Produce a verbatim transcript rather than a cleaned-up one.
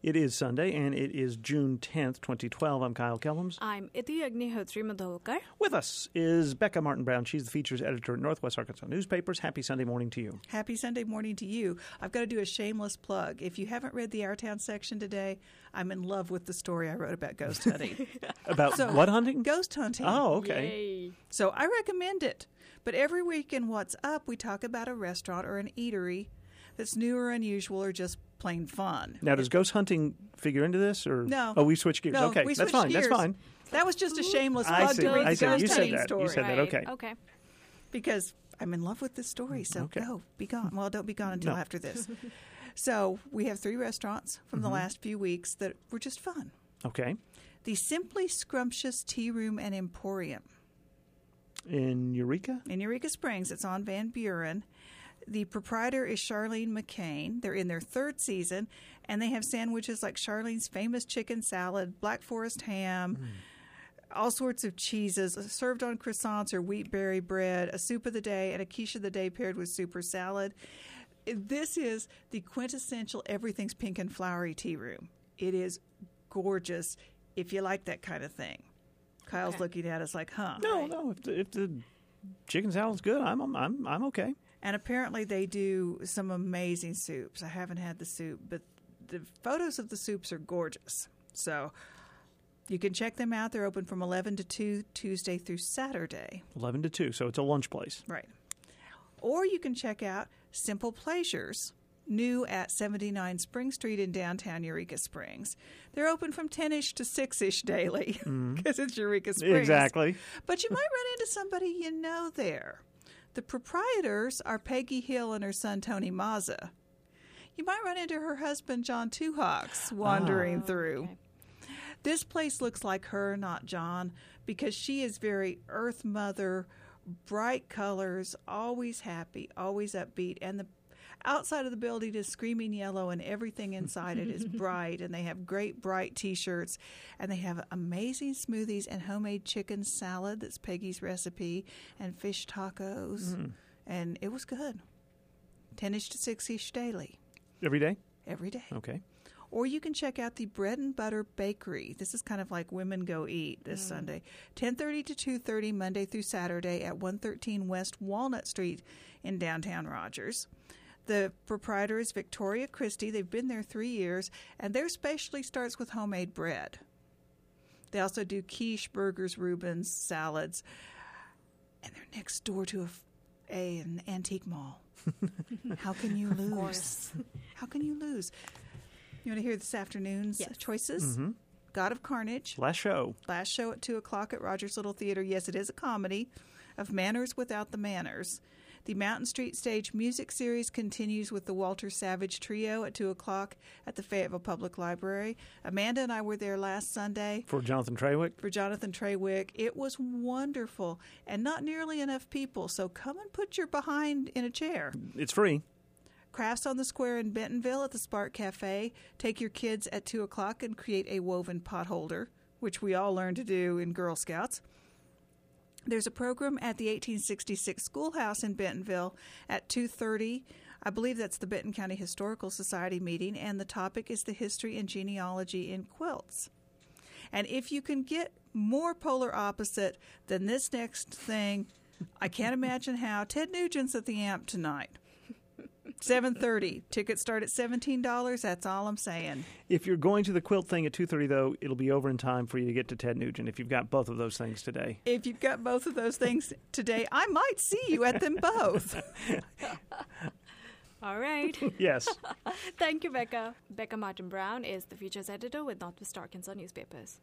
It is Sunday, and it is June tenth, twenty twelve. I'm Kyle Kellums. I'm Iti Agnihotri Madholkar. With us is Becca Martin Brown. She's the features editor at Northwest Arkansas Newspapers. Happy Sunday morning to you. Happy Sunday morning to you. I've got to do a shameless plug. If you haven't read the Our Town section today, I'm in love with the story I wrote about ghost hunting. About So, what hunting? Ghost hunting. Oh, okay. Yay. So I recommend it. But every week in What's Up, we talk about a restaurant or an eatery that's new or unusual or just plain fun. Now, does ghost hunting figure into this? Or No. Oh, we switched gears. No, okay, we that's switched fine. That's gears. fine. That was just a shameless I plug see. to read I the see. ghost You said hunting that. You story. said that. Right. Okay. Okay. Because I'm in love with this story, so Okay. go, be gone. Well, don't be gone until No. after this. So we have three restaurants from the Mhm. last few weeks that were just fun. Okay. The Simply Scrumptious Tea Room and Emporium In Eureka? in Eureka Springs. It's on Van Buren. The proprietor is Charlene McCain. They're in their third season, and they have sandwiches like Charlene's famous chicken salad, Black Forest ham, all sorts of cheeses served on croissants or wheat berry bread, a soup of the day, and a quiche of the day paired with soup or salad. This is the quintessential everything's pink and flowery tea room. It is gorgeous if you like that kind of thing. Kyle's Okay. looking at us like, huh? No, Right. no. If the, if the chicken salad's good, I'm I'm I'm okay. And apparently they do some amazing soups. I haven't had the soup, but the photos of the soups are gorgeous. So you can check them out. They're open from eleven to two, Tuesday through Saturday. Eleven to two, so it's a lunch place. Right. Or you can check out Simple Pleasures, new at seventy-nine Spring Street in downtown Eureka Springs. They're open from ten-ish to six-ish daily because it's Eureka Springs. Exactly. But you might run into somebody you know there. The proprietors are Peggy Hill and her son Tony Mazza. You might run into her husband John Two Hawks wandering Oh, through. okay. This place looks like her, not John, because she is very Earth Mother, bright colors, always happy, always upbeat, and the outside of the building is screaming yellow, and everything inside it is bright, and they have great bright T-shirts, and they have amazing smoothies and homemade chicken salad that's Peggy's recipe, and fish tacos, Mm. and it was good. ten-ish to six-ish daily, Every day? every day. Okay. Or you can check out the Bread and Butter Bakery. This is kind of like Women Go Eat this Sunday. ten thirty to two thirty Monday through Saturday at one thirteen West Walnut Street in downtown Rogers. The proprietor is Victoria Christie. They've been there three years, and their specialty starts with homemade bread. They also do quiche, burgers, Reubens, salads, and they're next door to a, f- a an antique mall. How can you lose? course. How can you lose? You want to hear this afternoon's Yes. choices? Mm-hmm. God of Carnage, Last show. last show at two o'clock at Rogers Little Theater. Yes, it is a comedy of manners without the manners. The Mountain Street Stage music series continues with the Walter Savage Trio at two o'clock at the Fayetteville Public Library. Amanda and I were there last Sunday For Jonathan Trawick. for Jonathan Trawick. It was wonderful and not nearly enough people, so come and put your behind in a chair. It's free. Crafts on the Square in Bentonville at the Spark Cafe. Take your kids at two o'clock and create a woven pot holder, which we all learned to do in Girl Scouts. There's a program at the eighteen sixty-six Schoolhouse in Bentonville at two thirty. I believe that's the Benton County Historical Society meeting, and the topic is the history and genealogy in quilts. And if you can get more polar opposite than this next thing, I can't imagine how. Ted Nugent's at the Amp tonight. seven thirty. Tickets start at seventeen dollars. That's all I'm saying. If you're going to the quilt thing at two thirty, though, it'll be over in time for you to get to Ted Nugent if you've got both of those things today. If you've got both of those things today, I might see you at them both. All right. Yes. Thank you, Becca. Becca Martin Brown is the features editor with Northwest Arkansas Newspapers.